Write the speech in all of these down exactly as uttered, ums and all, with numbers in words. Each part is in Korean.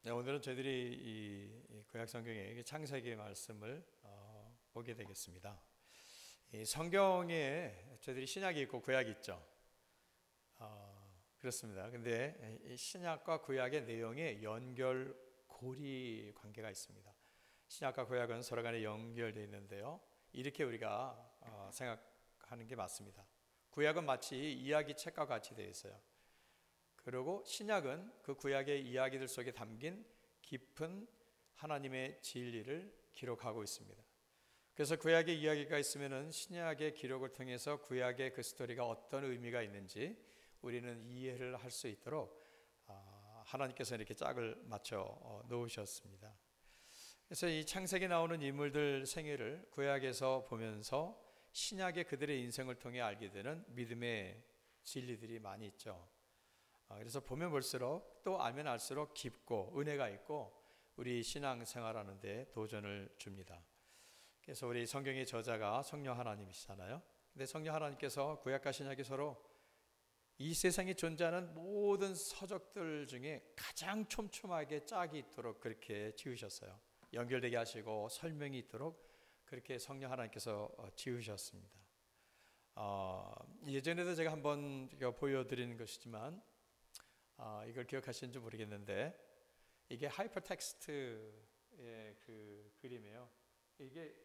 네, 오늘은 저희들이 이 구약 성경의 창세기 말씀을 어, 보게 되겠습니다. 이 성경에 저희들이 신약이 있고 구약이 있죠. 어, 그렇습니다. 근데 이 신약과 구약의 내용에 연결 고리 관계가 있습니다. 신약과 구약은 서로 간에 연결되어 있는데요. 이렇게 우리가 어, 생각하는 게 맞습니다. 구약은 마치 이야기 책과 같이 되어 있어요. 그리고 신약은 그 구약의 이야기들 속에 담긴 깊은 하나님의 진리를 기록하고 있습니다. 그래서 구약의 이야기가 있으면은 신약의 기록을 통해서 구약의 그 스토리가 어떤 의미가 있는지 우리는 이해를 할 수 있도록 하나님께서 이렇게 짝을 맞춰 놓으셨습니다. 그래서 이 창세기에 나오는 인물들 생애를 구약에서 보면서 신약의 그들의 인생을 통해 알게 되는 믿음의 진리들이 많이 있죠. 그래서 보면 볼수록 또 알면 알수록 깊고 은혜가 있고 우리 신앙생활하는 데 도전을 줍니다. 그래서 우리 성경의 저자가 성령 하나님이시잖아요. 근데 성령 하나님께서 구약과 신약이 서로 이 세상에 존재하는 모든 서적들 중에 가장 촘촘하게 짝이 있도록 그렇게 지으셨어요. 연결되게 하시고 설명이 있도록 그렇게 성령 하나님께서 지으셨습니다. 어, 예전에도 제가 한번 보여드리는 것이지만 아, 이걸 기억하시는지 모르겠는데 이게 하이퍼텍스트의 그 그림이에요. 이게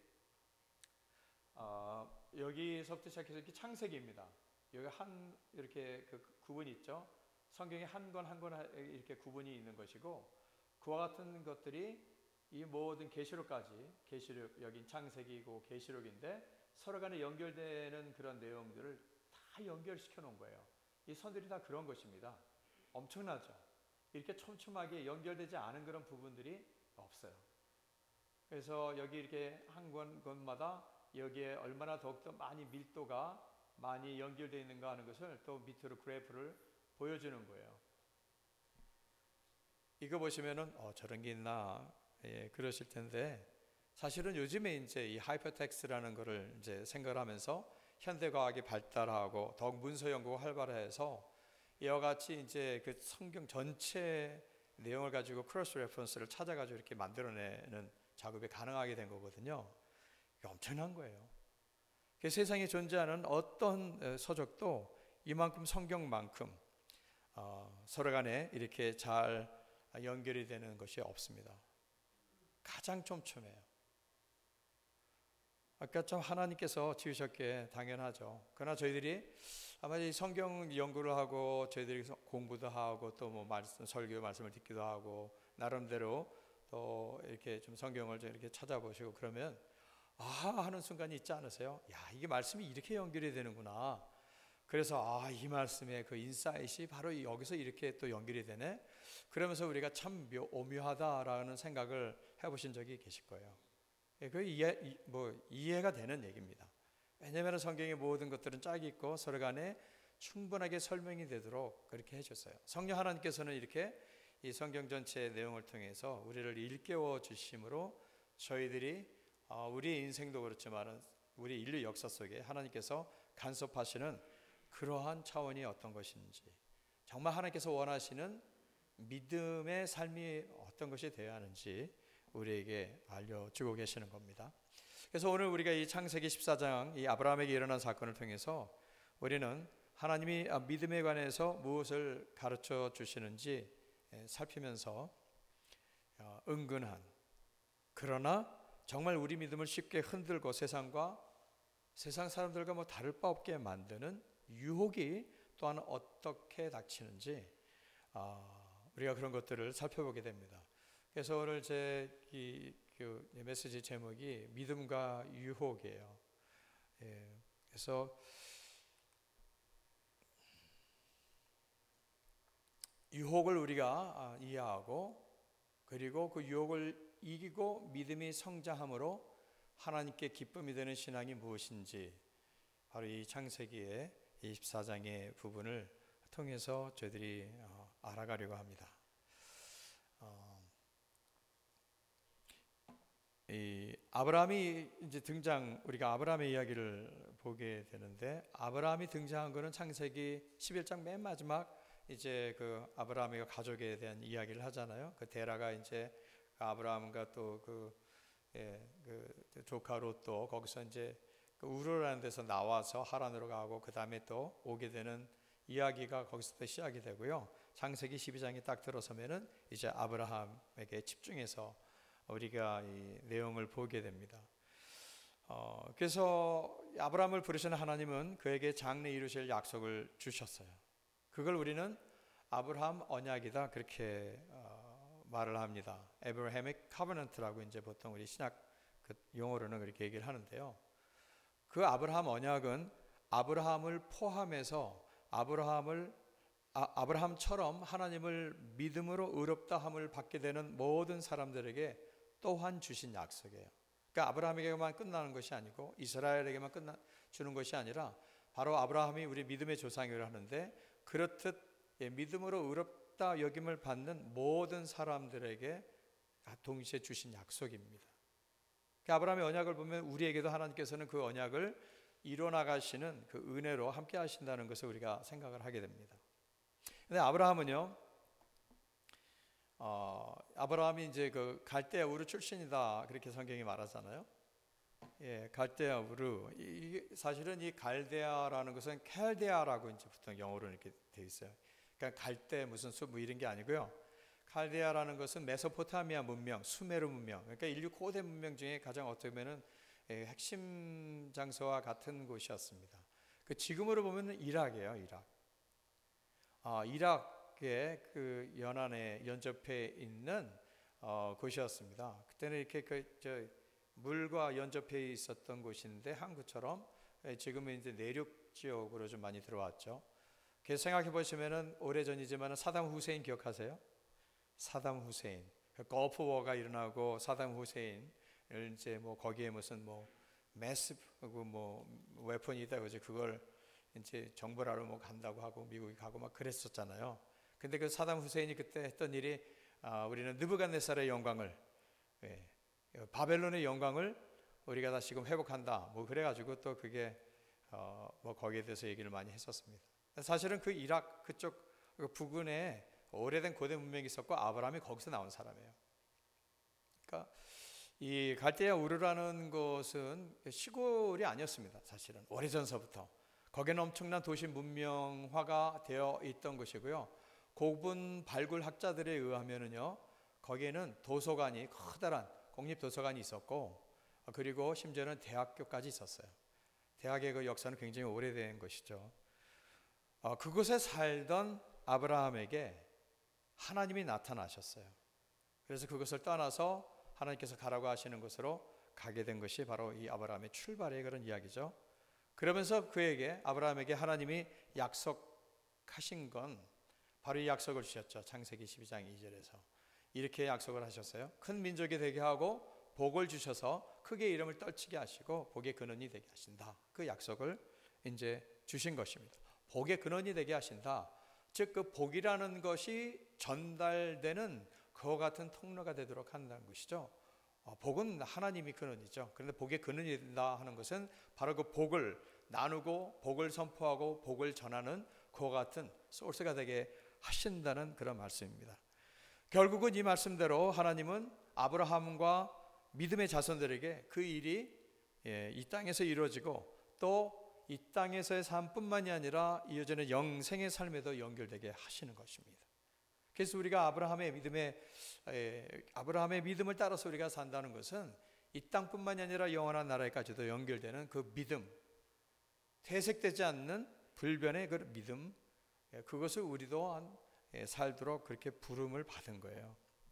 아, 여기서부터 시작해서 이렇게 창세기입니다. 여기 한 이렇게 그 구분이 있죠. 성경에 한 권 한 권 이렇게 구분이 있는 것이고 그와 같은 것들이 이 모든 계시록까지 계시록 여긴 창세기고 계시록인데 서로 간에 연결되는 그런 내용들을 다 연결시켜 놓은 거예요. 이 선들이 다 그런 것입니다. 엄청나죠. 이렇게 촘촘하게 연결되지 않은 그런 부분들이 없어요. 그래서 여기 이렇게 한 권 권마다 여기에 얼마나 더욱더 많이 밀도가 많이 연결되어 있는가 하는 것을 또 밑으로 그래프를 보여주는 거예요. 이거 보시면은 어, 저런 게 있나 예, 그러실 텐데 사실은 요즘에 이제 이 하이퍼텍스트라는 거를 이제 생각을 하면서 현대과학이 발달하고 더욱 문서 연구가 활발해서 이와 같이 이제 그 성경 전체 내용을 가지고 크로스 레퍼런스를 찾아가지고 이렇게 만들어내는 작업이 가능하게 된 거거든요. 이게 엄청난 거예요. 세상에 존재하는 어떤 서적도 이만큼 성경만큼 어, 서로 간에 이렇게 잘 연결이 되는 것이 없습니다. 가장 촘촘해요. 아까 참 하나님께서 지으셨기에 당연하죠. 그러나 저희들이 아마 이 성경 연구를 하고 저희들이 공부도 하고 또 뭐 말씀 설교 말씀을 듣기도 하고 나름대로 또 이렇게 좀 성경을 좀 이렇게 찾아보시고 그러면 아 하는 순간이 있지 않으세요? 야 이게 말씀이 이렇게 연결이 되는구나. 그래서 아 이 말씀의 그 인사이트이 바로 여기서 이렇게 또 연결이 되네. 그러면서 우리가 참 묘, 오묘하다라는 생각을 해보신 적이 계실 거예요. 그 이해 뭐 이해가 되는 얘기입니다. 왜냐하면 성경의 모든 것들은 짝이 있고 서로 간에 충분하게 설명이 되도록 그렇게 해줬어요. 성령 하나님께서는 이렇게 이 성경 전체의 내용을 통해서 우리를 일깨워 주심으로 저희들이 우리의 인생도 그렇지만 우리 인류 역사 속에 하나님께서 간섭하시는 그러한 차원이 어떤 것인지 정말 하나님께서 원하시는 믿음의 삶이 어떤 것이 되어야 하는지 우리에게 알려주고 계시는 겁니다. 그래서 오늘 우리가 이 창세기 십사 장 이 아브라함에게 일어난 사건을 통해서 우리는 하나님이 믿음에 관해서 무엇을 가르쳐 주시는지 살피면서 은근한 그러나 정말 우리 믿음을 쉽게 흔들고 세상과 세상 사람들과 뭐 다를 바 없게 만드는 유혹이 또한 어떻게 닥치는지 우리가 그런 것들을 살펴보게 됩니다. 그래서 오늘 제 이 그 메시지 제목이 믿음과 유혹이에요. 예, 그래서 유혹을 우리가 이해하고 그리고 그 유혹을 이기고 믿음이 성장함으로 하나님께 기쁨이 되는 신앙이 무엇인지 바로 이 창세기의 이십사 장의 부분을 통해서 저희들이 알아가려고 합니다. 어, 이 아브라함이 이제 등장 우리가 아브라함의 이야기를 보게 되는데 아브라함이 등장한 것은 창세기 십일 장 맨 마지막 이제 그 아브라함의 가족에 대한 이야기를 하잖아요. 그 데라가 이제 아브라함과 또 그 예, 그 조카 롯도 거기서 이제 그 우르라는 데서 나와서 하란으로 가고 그 다음에 또 오게 되는 이야기가 거기서부터 시작이 되고요. 창세기 십이 장이 딱 들어서면은 이제 아브라함에게 집중해서 우리가 이 내용을 보게 됩니다. 어, 그래서 아브라함을 부르시는 하나님은 그에게 장래 이루실 약속을 주셨어요. 그걸 우리는 아브라함 언약이다 그렇게 어, 말을 합니다. Abrahamic Covenant라고 이제 보통 우리 신약 그 용어로는 그렇게 얘기를 하는데요. 그 아브라함 언약은 아브라함을 포함해서 아브라함을 아, 아브라함처럼 하나님을 믿음으로 의롭다 함을 받게 되는 모든 사람들에게 또한 주신 약속이에요. 그러니까 아브라함에게만 끝나는 것이 아니고 이스라엘에게만 끝나 주는 것이 아니라 바로 아브라함이 우리 믿음의 조상이라 하는데 그렇듯 예, 믿음으로 의롭다 여김을 받는 모든 사람들에게 동시에 주신 약속입니다. 그러니까 아브라함의 언약을 보면 우리에게도 하나님께서는 그 언약을 이뤄나가시는 그 은혜로 함께 하신다는 것을 우리가 생각을 하게 됩니다. 근데 아브라함은요, 어, 아브라함이 이제 그 갈대아 우르 출신이다 그렇게 성경이 말하잖아요. 예, 갈대아 우르. 이 사실은 이 갈대아라는 것은 캘데아라고 이제 보통 영어로 이렇게 돼 있어요. 그러니까 갈대 무슨 숲 뭐 이런 게 아니고요. 칼데아라는 것은 메소포타미아 문명, 수메르 문명. 그러니까 인류 고대 문명 중에 가장 어떻게 보면은 예, 핵심 장소와 같은 곳이었습니다. 그 지금으로 보면 이락이에요, 이락. 아, 이락의 그 연안에 연접해 있는 어, 곳이었습니다. 그때는 이렇게 그 저 물과 연접해 있었던 곳인데 한국처럼 예, 지금은 이제 내륙 지역으로 좀 많이 들어왔죠. 그래서 생각해 보시면은 오래 전이지만 사담 후세인 기억하세요? 사담 후세인, 걸프워가 일어나고 사담 후세인을 이제 뭐 거기에 무슨 뭐 매스브 뭐 웨폰이다 그죠? 그걸 이제 정보를 하러 뭐 간다고 하고 미국에 가고 막 그랬었잖아요. 근데 그 사담 후세인이 그때 했던 일이 아, 우리는 느부갓네살의 영광을 예, 바벨론의 영광을 우리가 다시금 회복한다. 뭐 그래가지고 또 그게 어, 뭐 거기에 대해서 얘기를 많이 했었습니다. 사실은 그 이락 그쪽 그 부근에 오래된 고대 문명이 있었고 아브라함이 거기서 나온 사람이에요. 그러니까 이 갈대아 우르라는 곳은 시골이 아니었습니다. 사실은 오래전서부터 거기는 엄청난 도시 문명화가 되어 있던 곳이고요. 고분 발굴 학자들에 의하면은요, 거기에는 도서관이 커다란 공립 도서관이 있었고, 그리고 심지어는 대학교까지 있었어요. 대학의 그 역사는 굉장히 오래된 것이죠. 어, 그곳에 살던 아브라함에게 하나님이 나타나셨어요. 그래서 그것을 떠나서 하나님께서 가라고 하시는 곳으로 가게 된 것이 바로 이 아브라함의 출발의 그런 이야기죠. 그러면서 그에게 아브라함에게 하나님이 약속하신 건 바로 이 약속을 주셨죠. 창세기 십이 장 이 절에서 이렇게 약속을 하셨어요. 큰 민족이 되게 하고 복을 주셔서 크게 이름을 떨치게 하시고 복의 근원이 되게 하신다. 그 약속을 이제 주신 것입니다. 복의 근원이 되게 하신다. 즉 그 복이라는 것이 전달되는 그와 같은 통로가 되도록 한다는 것이죠. 어, 복은 하나님이 근원이죠. 그런데 복의 근원이 된다 하는 것은 바로 그 복을 나누고 복을 선포하고 복을 전하는 그와 같은 소스가 되게 하신다는 그런 말씀입니다. 결국은 이 말씀대로 하나님은 아브라함과 믿음의 자손들에게 그 일이 예, 이 땅에서 이루어지고 또 이 땅에서의 삶뿐만이 아니라 이어지는 영생의 삶에도 연결되게 하시는 것입니다. 그래서 우리가 아브라함의 믿음에 에, 아브라함의 믿음을 따라서 우리가 산다는 것은 이 땅뿐만이 아니라 영원한 나라에까지도 연결되는 그 믿음, 퇴색되지 않는 불변의 그 믿음, 예, 그것을 우리도 한, 예, 살도록 그렇게 부름을 받은 거예요.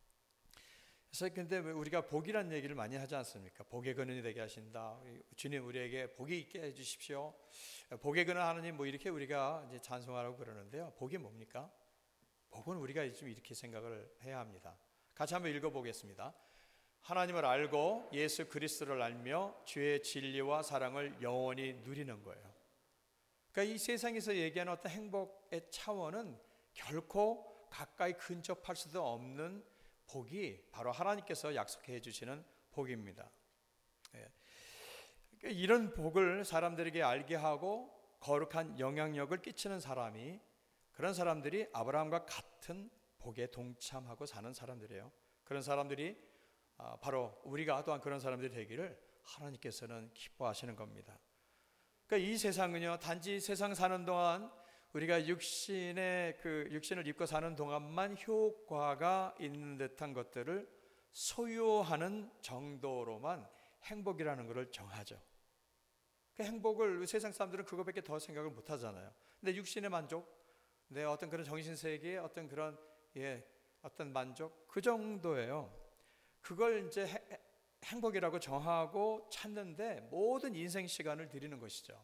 그래서 근데 우리가 복이라는 얘기를 많이 하지 않습니까? 복의 근원이 되게 하신다. 주님 우리에게 복이 있게 해주십시오. 복의 근원 하나님 뭐 이렇게 우리가 이제 찬송하라고 그러는데요. 복이 뭡니까? 복은 우리가 좀 이렇게 생각을 해야 합니다. 같이 한번 읽어보겠습니다. 하나님을 알고 예수 그리스도를 알며 주의 진리와 사랑을 영원히 누리는 거예요. 그러니까 이 세상에서 얘기하는 어떤 행복의 차원은 결코 가까이 근접할 수도 없는 복이 바로 하나님께서 약속해 주시는 복입니다. 예. 그러니까 이런 복을 사람들에게 알게 하고 거룩한 영향력을 끼치는 사람이 그런 사람들이 아브라함과 같은 복에 동참하고 사는 사람들이에요. 그런 사람들이 바로 우리가 또한 그런 사람들이 되기를 하나님께서는 기뻐하시는 겁니다. 그러니까 이 세상은요, 단지 세상 사는 동안 우리가 육신의 그 육신을 입고 사는 동안만 효과가 있는 듯한 것들을 소유하는 정도로만 행복이라는 것을 정하죠. 그 행복을 세상 사람들은 그거밖에 더 생각을 못 하잖아요. 근데 육신의 만족, 내 어떤 그런 정신세계의 어떤 그런 예, 어떤 만족 그 정도예요. 그걸 이제 해, 행복이라고 정하고 찾는데 모든 인생 시간을 들이는 것이죠.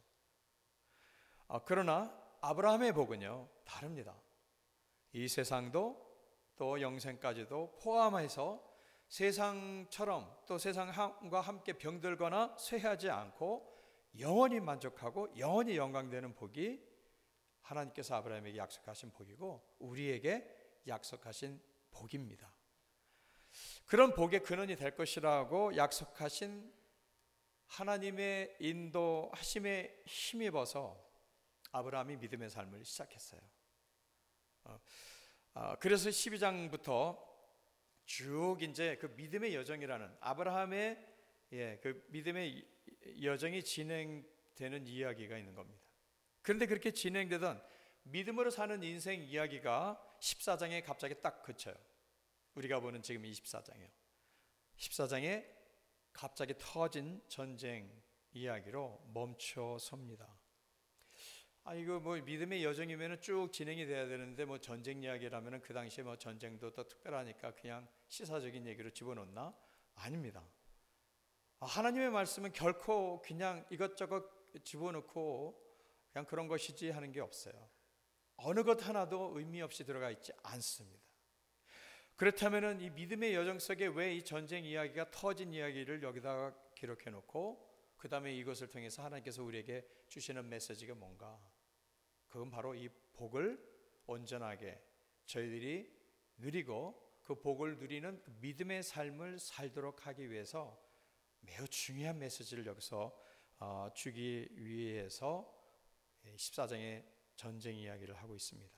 아, 그러나 아브라함의 복은요 다릅니다. 이 세상도 또 영생까지도 포함해서 세상처럼 또 세상과 함께 병들거나 쇠하지 않고 영원히 만족하고 영원히 영광되는 복이 하나님께서 아브라함에게 약속하신 복이고 우리에게 약속하신 복입니다. 그런 복의 근원이 될 것이라고 약속하신 하나님의 인도하심에 힘입어서 아브라함이 믿음의 삶을 시작했어요. 어, 어, 그래서 십이 장부터 쭉 이제 그 믿음의 여정이라는 아브라함의 예, 그 믿음의 여정이 진행되는 이야기가 있는 겁니다. 그런데 그렇게 진행되던 믿음으로 사는 인생 이야기가 십사 장에 갑자기 딱 그쳐요. 우리가 보는 지금 이 십사 장이에요. 십사 장에 갑자기 터진 전쟁 이야기로 멈춰 섭니다. 아, 이거 뭐 믿음의 여정이면 쭉 진행이 돼야 되는데 뭐 전쟁 이야기라면 그 당시에 뭐 전쟁도 또 특별하니까 그냥 시사적인 얘기로 집어넣나? 아닙니다. 아, 하나님의 말씀은 결코 그냥 이것저것 집어넣고 그냥 그런 것이지 하는 게 없어요. 어느 것 하나도 의미 없이 들어가 있지 않습니다. 그렇다면 이 믿음의 여정 속에 왜 이 전쟁 이야기가 터진 이야기를 여기다가 기록해 놓고 그 다음에 이것을 통해서 하나님께서 우리에게 주시는 메시지가 뭔가? 그건 바로 이 복을 온전하게 저희들이 누리고 그 복을 누리는 그 믿음의 삶을 살도록 하기 위해서 매우 중요한 메시지를 여기서 어, 주기 위해서 십사 장의 전쟁 이야기를 하고 있습니다.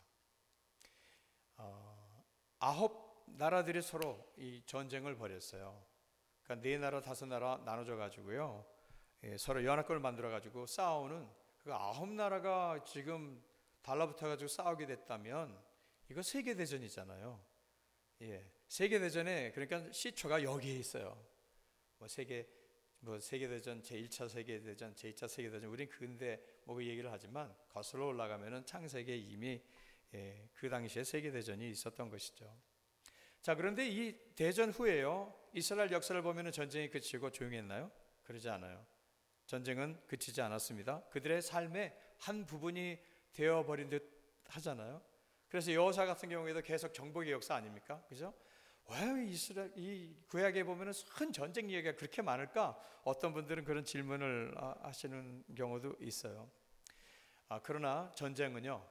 어, 아홉 나라들이 서로 이 전쟁을 벌였어요. 그러니까 네 나라 다섯 나라 나눠져 가지고요. 예, 서로 연합군을 만들어 가지고 싸우는 그 아홉 나라가 지금 달라붙어 가지고 싸우게 됐다면 이거 세계 대전이잖아요. 예, 세계 대전에 그러니까 시초가 여기에 있어요. 뭐 세계 뭐 세계 대전 제일 차 세계 대전, 제이 차 세계 대전 우리는 근대 뭐 그 얘기를 하지만 거슬러 올라가면은 창세기에 이미 예, 그 당시에 세계 대전이 있었던 것이죠. 자, 그런데 이 대전 후에요. 이스라엘 역사를 보면은 전쟁이 그치고 조용했나요? 그러지 않아요. 전쟁은 그치지 않았습니다. 그들의 삶의 한 부분이 되어버린 듯 하잖아요. 그래서 여호사 같은 경우에도 계속 정복의 역사 아닙니까? 그죠? 왜 이스라엘 이 구약에 보면은 큰 전쟁 이야기가 그렇게 많을까? 어떤 분들은 그런 질문을 하시는 경우도 있어요. 아, 그러나 전쟁은요,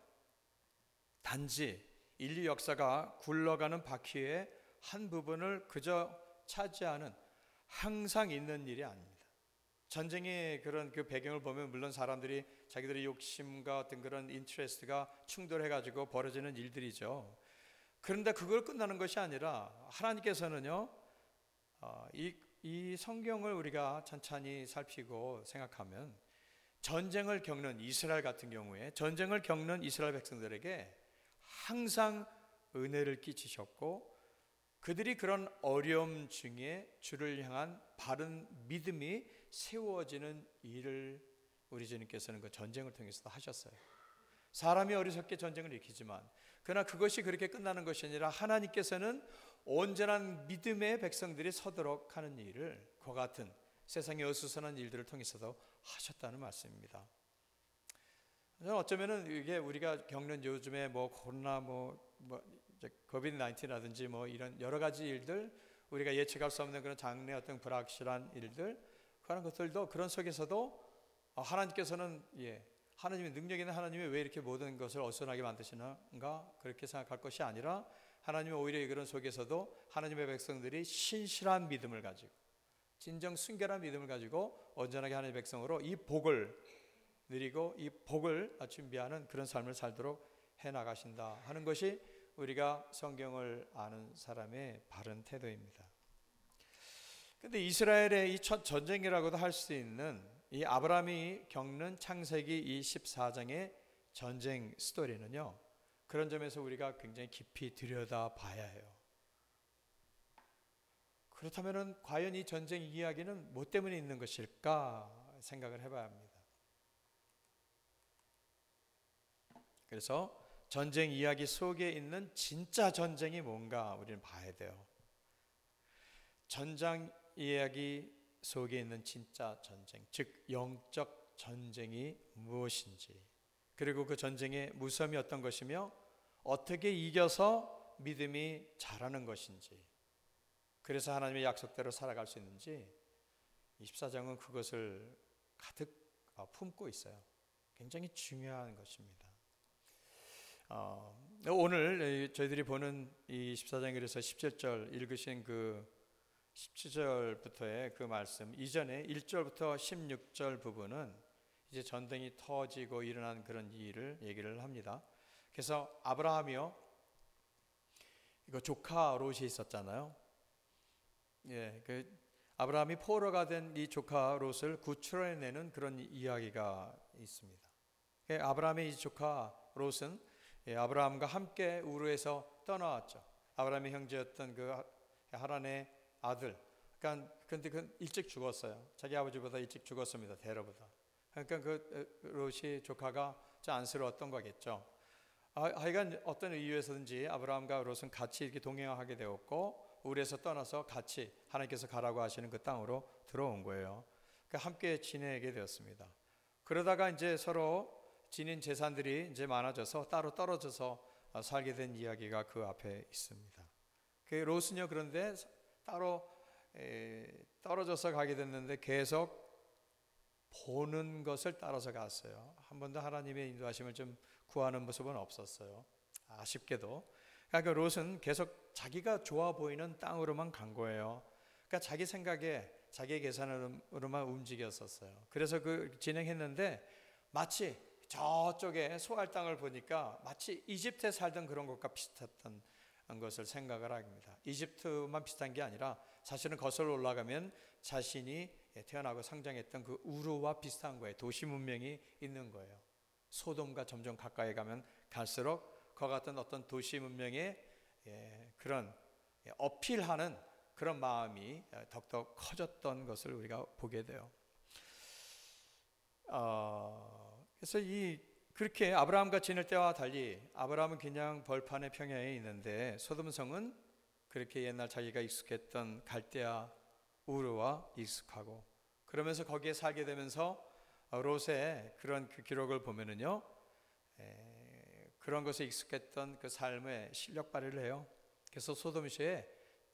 단지 인류 역사가 굴러가는 바퀴의 한 부분을 그저 차지하는 항상 있는 일이 아닙니다. 전쟁의 그런 그 배경을 보면 물론 사람들이 자기들의 욕심과 어떤 그런 인트레스트가 충돌해가지고 벌어지는 일들이죠. 그런데 그걸 끝나는 것이 아니라 하나님께서는요, 어, 이, 이 성경을 우리가 천천히 살피고 생각하면 전쟁을 겪는 이스라엘 같은 경우에 전쟁을 겪는 이스라엘 백성들에게 항상 은혜를 끼치셨고 그들이 그런 어려움 중에 주를 향한 바른 믿음이 세워지는 일을 우리 주님께서는 그 전쟁을 통해서도 하셨어요. 사람이 어리석게 전쟁을 일으키지만 그러나 그것이 그렇게 끝나는 것이 아니라 하나님께서는 온전한 믿음의 백성들이 서도록 하는 일을 그와 같은 세상의 어수선한 일들을 통해서도 하셨다는 말씀입니다. 저는 어쩌면은 이게 우리가 겪는 요즘에 뭐 코로나 뭐, 뭐 코비드 나인틴이라든지 뭐 이런 여러 가지 일들 우리가 예측할 수 없는 그런 장래 어떤 불확실한 일들 그런 것들도 그런 속에서도 하나님께서는 예 하나님의 능력 있는 하나님이 왜 이렇게 모든 것을 어수선하게 만드시는가 그렇게 생각할 것이 아니라 하나님은 오히려 그런 속에서도 하나님의 백성들이 신실한 믿음을 가지고 진정 순결한 믿음을 가지고 온전하게 하나님의 백성으로 이 복을 누리고 이 복을 준비하는 그런 삶을 살도록 해나가신다 하는 것이 우리가 성경을 아는 사람의 바른 태도입니다. 그런데 이스라엘의 이 첫 전쟁이라고도 할 수 있는 이 아브라함이 겪는 창세기 이 십사 장의 전쟁 스토리는요, 그런 점에서 우리가 굉장히 깊이 들여다 봐야 해요. 그렇다면 과연 이 전쟁 이야기는 뭐 때문에 있는 것일까 생각을 해봐야 합니다. 그래서 전쟁 이야기 속에 있는 진짜 전쟁이 뭔가 우리는 봐야 돼요. 전장 이야기 속에 있는 진짜 전쟁, 즉 영적 전쟁이 무엇인지, 그리고 그 전쟁의 무서움이 어떤 것이며 어떻게 이겨서 믿음이 자라는 것인지, 그래서 하나님의 약속대로 살아갈 수 있는지, 이십사 장은 그것을 가득 품고 있어요. 굉장히 중요한 것입니다. 어, 오늘 저희들이 보는 이 십사 장 그래서 십칠 절 읽으신 그 십칠 절부터의 그 말씀 이전에 일 절부터 십육 절 부분은 이제 전쟁이 터지고 일어난 그런 일을 얘기를 합니다. 그래서 아브라함이요, 이거 조카 롯이 있었잖아요. 예, 그 아브라함이 포로가 된 이 조카 롯을 구출해내는 그런 이야기가 있습니다. 아브라함의 이 조카 롯은 예, 아브라함과 함께 우르에서 떠나왔죠. 아브라함의 형제였던 그 하란의 아들. 그러니까 근데 그 일찍 죽었어요. 자기 아버지보다 일찍 죽었습니다. 데라보다. 그러니까 그 롯이 조카가 좀 안쓰러웠던 거겠죠. 아, 하여간 어떤 이유에서든지 아브라함과 롯은 같이 이렇게 동행하게 되었고 우르에서 떠나서 같이 하나님께서 가라고 하시는 그 땅으로 들어온 거예요. 그러니까 함께 지내게 되었습니다. 그러다가 이제 서로 지닌 재산들이 이제 많아져서 따로 떨어져서 살게 된 이야기가 그 앞에 있습니다. 그 롯은요, 그런데 따로 에, 떨어져서 가게 됐는데 계속 보는 것을 따라서 갔어요. 한 번도 하나님의 인도하심을 좀 구하는 모습은 없었어요. 아쉽게도. 그러니까 롯은 계속 자기가 좋아 보이는 땅으로만 간 거예요. 그러니까 자기 생각에 자기 계산으로만 움직였었어요. 그래서 그 진행했는데 마치 저쪽에 소알 땅을 보니까 마치 이집트에 살던 그런 것과 비슷했던 것을 생각을 합니다. 이집트만 비슷한 게 아니라 사실은 거슬러 올라가면 자신이 태어나고 성장했던 그 우르와 비슷한 거예요. 도시 문명이 있는 거예요. 소돔과 점점 가까이 가면 갈수록 그와 같은 어떤 도시 문명의 그런 어필하는 그런 마음이 더욱더 커졌던 것을 우리가 보게 돼요. 어... 그래서 이 그렇게 아브라함과 지낼 때와 달리 아브라함은 그냥 벌판의 평야에 있는데 소돔성은 그렇게 옛날 자기가 익숙했던 갈대아 우르와 익숙하고 그러면서 거기에 살게 되면서 롯의 그런 그 기록을 보면은요, 에, 그런 것에 익숙했던 그 삶의 실력 발휘를 해요. 그래서 소돔시의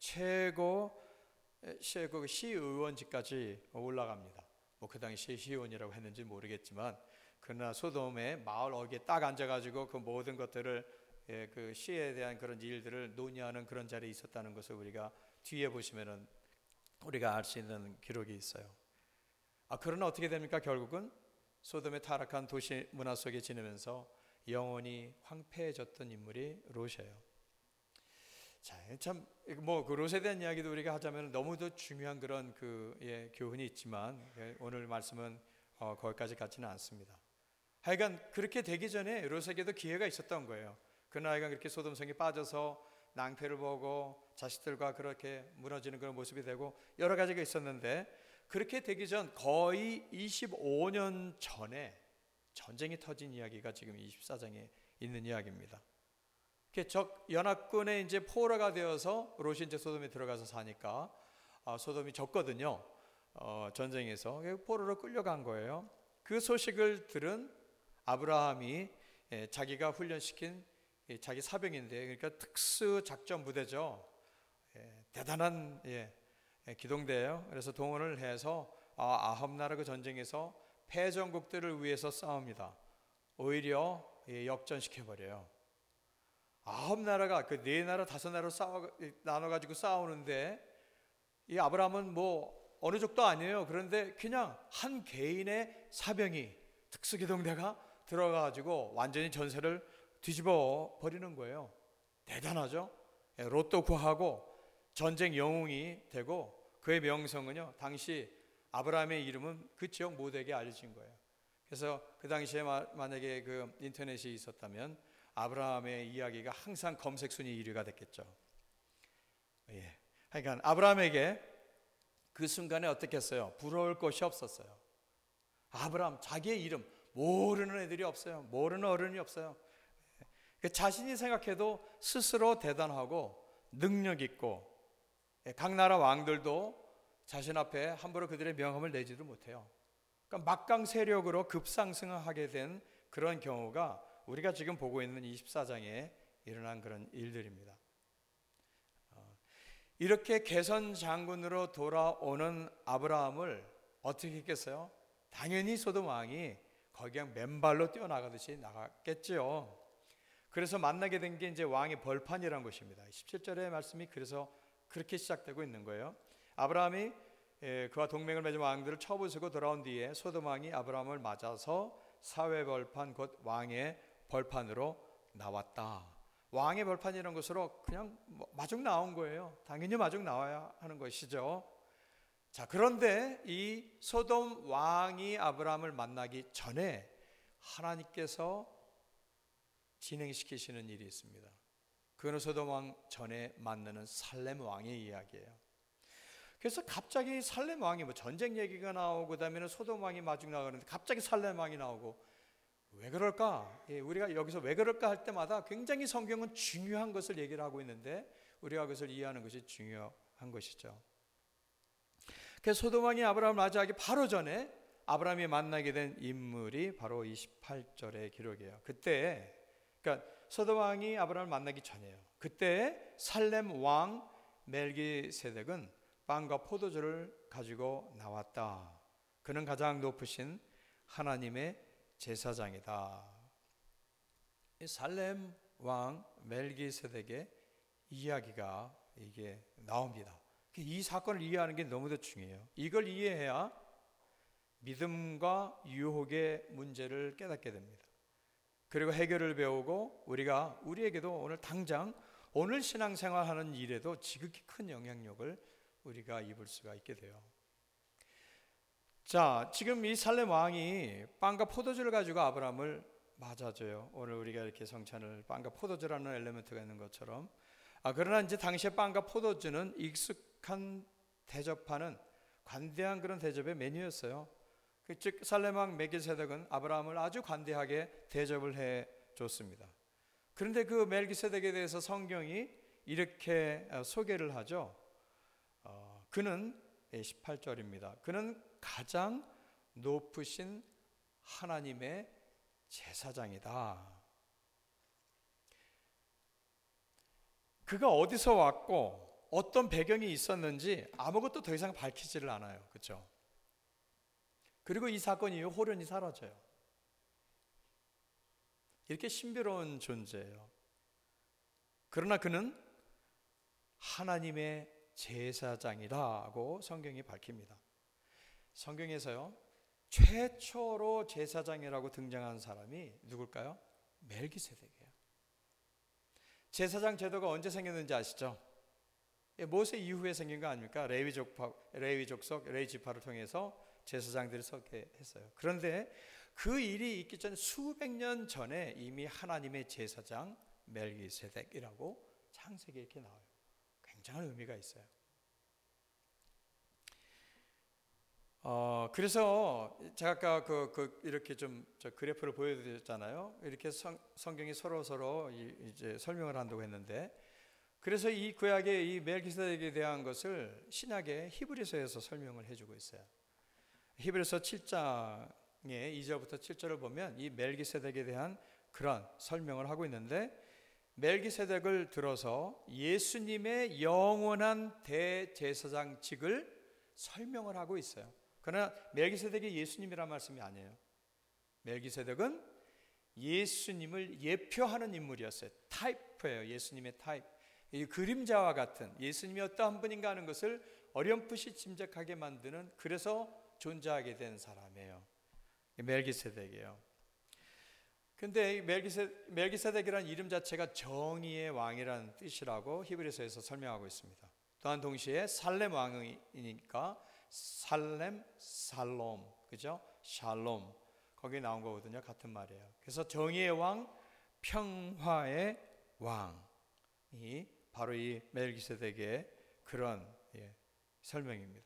최고 최고 시의원직까지 올라갑니다. 뭐 그 당시 시의원이라고 했는지 모르겠지만. 그러나 소돔의 마을 어귀에 딱 앉아가지고 그 모든 것들을 예, 그 시에 대한 그런 일들을 논의하는 그런 자리에 있었다는 것을 우리가 뒤에 보시면은 우리가 알 수 있는 기록이 있어요. 아, 그러나 어떻게 됩니까? 결국은 소돔의 타락한 도시 문화 속에 지내면서 영원히 황폐해졌던 인물이 롯이에요. 자, 참 뭐 그 롯에 대한 이야기도 우리가 하자면 너무도 중요한 그런 그 예, 교훈이 있지만 오늘 말씀은 어, 거기까지 가지는 않습니다. 하여간 그렇게 되기 전에 롯에게도 기회가 있었던 거예요. 그러나 하여간 그렇게 소돔성에 빠져서 낭패를 보고 자식들과 그렇게 무너지는 그런 모습이 되고 여러 가지가 있었는데 그렇게 되기 전 거의 이십오 년 전에 전쟁이 터진 이야기가 지금 이십사 장에 있는 이야기입니다. 적 연합군의 이제 포로가 되어서 롯이 이제 소돔에 들어가서 사니까 아, 소돔이 졌거든요. 어, 전쟁에서 포로로 끌려간 거예요. 그 소식을 들은 아브라함이 예, 자기가 훈련시킨 예, 자기 사병인데 그러니까 특수 작전 부대죠. 예, 대단한 예, 예, 기동대예요. 그래서 동원을 해서 아, 아합 나라 그 전쟁에서 패전국들을 위해서 싸웁니다. 오히려 예, 역전시켜 버려요. 아합 나라가 그 네 나라 다섯 나라로 싸워 나눠 가지고 싸우는데 이 아브라함은 뭐 어느 적도 아니에요. 그런데 그냥 한 개인의 사병이 특수기동대가 들어가가지고 완전히 전세를 뒤집어 버리는 거예요. 대단하죠? 로또 구하고 전쟁 영웅이 되고 그의 명성은요, 당시 아브라함의 이름은 그 지역 모두에게 알려진 거예요. 그래서 그 당시에 만약에 그 인터넷이 있었다면 아브라함의 이야기가 항상 검색 순위 일 위가 됐겠죠. 예. 그러니까 아브라함에게 그 순간에 어떻게 했어요? 부러울 것이 없었어요. 아브라함 자기의 이름 모르는 애들이 없어요. 모르는 어른이 없어요. 자신이 생각해도 스스로 대단하고 능력 있고 각 나라 왕들도 자신 앞에 함부로 그들의 명함을 내지도 못해요. 그러니까 막강 세력으로 급상승하게 된 그런 경우가 우리가 지금 보고 있는 이십사 장에 일어난 그런 일들입니다. 이렇게 개선 장군으로 돌아오는 아브라함을 어떻게 했겠어요? 당연히 소돔 왕이 거기 그냥 맨발로 뛰어나가듯이 나갔겠죠. 그래서 만나게 된 게 이제 왕의 벌판이라는 것입니다. 십칠 절의 말씀이 그래서 그렇게 시작되고 있는 거예요. 아브라함이 그와 동맹을 맺은 왕들을 쳐부수고 돌아온 뒤에 소돔 왕이 아브라함을 맞아서 사회 벌판 곧 왕의 벌판으로 나왔다. 왕의 벌판이라는 것으로 그냥 마중 나온 거예요. 당연히 마중 나와야 하는 것이죠. 자, 그런데 이 소돔 왕이 아브라함을 만나기 전에 하나님께서 진행시키시는 일이 있습니다. 그거는 소돔 왕 전에 만나는 살렘 왕의 이야기예요. 그래서 갑자기 살렘 왕이 뭐 전쟁 얘기가 나오고 그다음에는 소돔 왕이 마중 나가는데 갑자기 살렘 왕이 나오고 왜 그럴까? 예, 우리가 여기서 왜 그럴까 할 때마다 굉장히 성경은 중요한 것을 얘기를 하고 있는데 우리가 그것을 이해하는 것이 중요한 것이죠. 그래서 소돔 왕이 아브라함을 맞이하기 바로 전에 아브라함이 만나게 된 인물이 바로 이십팔 절의 기록이에요. 그때 그러니까 소돔 왕이 아브라함을 만나기 전이에요. 그때 살렘 왕 멜기세덱은 빵과 포도주를 가지고 나왔다. 그는 가장 높으신 하나님의 제사장이다. 이 살렘 왕 멜기세덱의 이야기가 이게 나옵니다. 이 사건을 이해하는 게 너무도 중요해요. 이걸 이해해야 믿음과 유혹의 문제를 깨닫게 됩니다. 그리고 해결을 배우고 우리가 우리에게도 오늘 당장 오늘 신앙생활하는 일에도 지극히 큰 영향력을 우리가 입을 수가 있게 돼요. 자, 지금 이 살렘 왕이 빵과 포도주를 가지고 아브라함을 맞아줘요. 오늘 우리가 이렇게 성찬을 빵과 포도주라는 엘리멘트가 있는 것처럼. 아, 그러나 이제 당시에 빵과 포도주는 익숙한 대접하는 관대한 그런 대접의 메뉴였어요. 즉 살렘 왕 멜기세덱은 아브라함을 아주 관대하게 대접을 해 줬습니다. 그런데 그 멜기세덱에 대해서 성경이 이렇게 소개를 하죠. 어, 그는 십팔 절입니다. 그는 가장 높으신 하나님의 제사장이다. 그가 어디서 왔고 어떤 배경이 있었는지 아무것도 더 이상 밝히지를 않아요. 그렇죠? 그리고 이 사건 이후 호련히 사라져요. 이렇게 신비로운 존재예요. 그러나 그는 하나님의 제사장이라고 성경이 밝힙니다. 성경에서요, 최초로 제사장이라고 등장한 사람이 누굴까요? 멜기세덱이에요. 제사장 제도가 언제 생겼는지 아시죠? 모세 이후에 생긴 거 아닙니까? 레위족, 레위족속, 레위지파를 통해서 제사장들이 서게 했어요. 그런데 그 일이 있기 전 수백 년 전에 이미 하나님의 제사장 멜기세덱이라고 창세기에 이렇게 나와요. 굉장한 의미가 있어요. 어, 그래서 제가 아까 그, 그 이렇게 좀 저 그래프를 보여드렸잖아요. 이렇게 성, 성경이 서로 서로 이, 이제 설명을 한다고 했는데, 그래서 이 구약의 이 멜기세덱에 대한 것을 신약의 히브리서에서 설명을 해주고 있어요. 히브리서 칠 장의 이 절부터 칠 절을 보면 이 멜기세덱에 대한 그런 설명을 하고 있는데, 멜기세덱을 들어서 예수님의 영원한 대제사장직을 설명을 하고 있어요. 그러나 멜기세덱이 예수님이란 말씀이 아니에요. 멜기세덱은 예수님을 예표하는 인물이었어요. 타입이에요. 예수님의 타입. 이 그림자와 같은 예수님이 어떠한 분인가 하는 것을 어렴풋이 짐작하게 만드는, 그래서 존재하게 된 사람이에요. 멜기세덱이에요. 근데 멜기세, 멜기세덱이라는 이름 자체가 정의의 왕이라는 뜻이라고 히브리서에서 설명하고 있습니다. 또한 동시에 살렘 왕이니까 살렘, 살롬, 그죠? 샬롬, 거기 나온 거거든요. 같은 말이에요. 그래서 정의의 왕, 평화의 왕이 바로 이 멜기세덱의 그런 예, 설명입니다.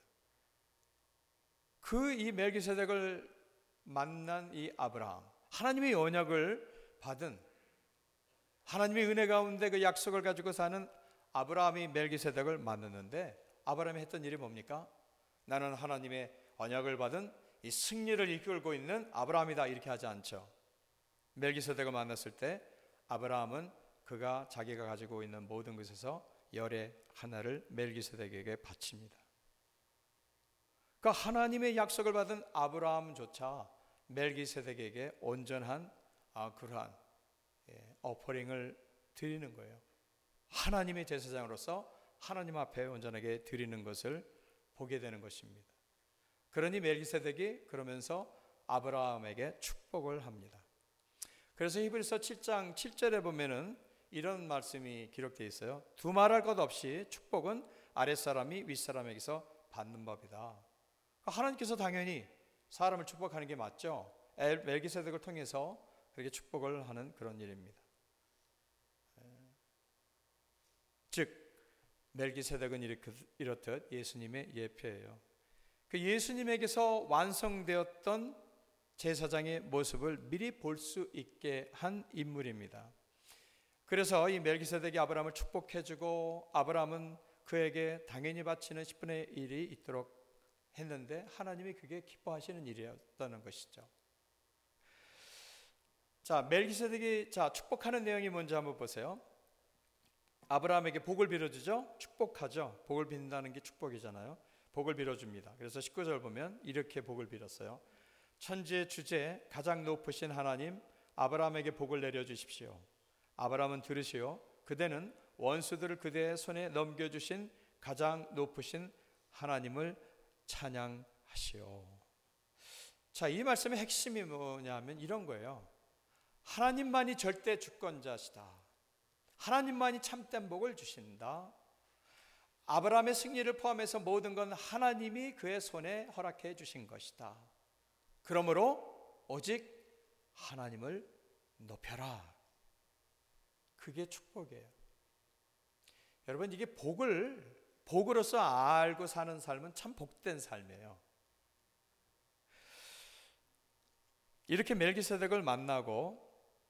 그 이 멜기세덱을 만난 이 아브라함, 하나님의 언약을 받은, 하나님의 은혜 가운데 그 약속을 가지고 사는 아브라함이 멜기세덱을 만났는데, 아브라함이 했던 일이 뭡니까? 나는 하나님의 언약을 받은 이 승리를 이끌고 있는 아브라함이다, 이렇게 하지 않죠. 멜기세덱을 만났을 때 아브라함은 그가 자기가 가지고 있는 모든 것에서 열의 하나를 멜기세덱에게 바칩니다. 그러니까 하나님의 약속을 받은 아브라함조차 멜기세덱에게 온전한 아, 그러한 예, 어퍼링을 드리는 거예요. 하나님의 제사장으로서 하나님 앞에 온전하게 드리는 것을 보게 되는 것입니다. 그러니 멜기세덱이 그러면서 아브라함에게 축복을 합니다. 그래서 히브리서 칠 장 칠 절에 보면은 이런 말씀이 기록되어 있어요. 두말할 것 없이 축복은 아랫사람이 윗사람에게서 받는 법이다. 하나님께서 당연히 사람을 축복하는 게 맞죠. 멜기세덱을 통해서 그렇게 축복을 하는 그런 일입니다. 즉 멜기세덱은 이렇듯 예수님의 예표예요. 그 예수님에게서 완성되었던 제사장의 모습을 미리 볼 수 있게 한 인물입니다. 그래서 이 멜기세덱이 아브라함을 축복해주고 아브라함은 그에게 당연히 바치는 십분의 일이 있도록 했는데 하나님이 그게 기뻐하시는 일이었다는 것이죠. 자, 멜기세덱이 자 축복하는 내용이 뭔지 한번 보세요. 아브라함에게 복을 빌어주죠. 축복하죠. 복을 빈다는 게 축복이잖아요. 복을 빌어줍니다. 그래서 십구 절 보면 이렇게 복을 빌었어요. 천지의 주제 가장 높으신 하나님 아브라함에게 복을 내려주십시오. 아브라함은 들으시오. 그대는 원수들을 그대의 손에 넘겨주신 가장 높으신 하나님을 찬양하시오. 자, 이 말씀의 핵심이 뭐냐면 이런 거예요. 하나님만이 절대 주권자시다. 하나님만이 참된 복을 주신다. 아브라함의 승리를 포함해서 모든 건 하나님이 그의 손에 허락해 주신 것이다. 그러므로 오직 하나님을 높여라. 그게 축복이에요. 여러분, 이게 복을 복으로서 알고 사는 삶은 참 복된 삶이에요. 이렇게 멜기세덱을 만나고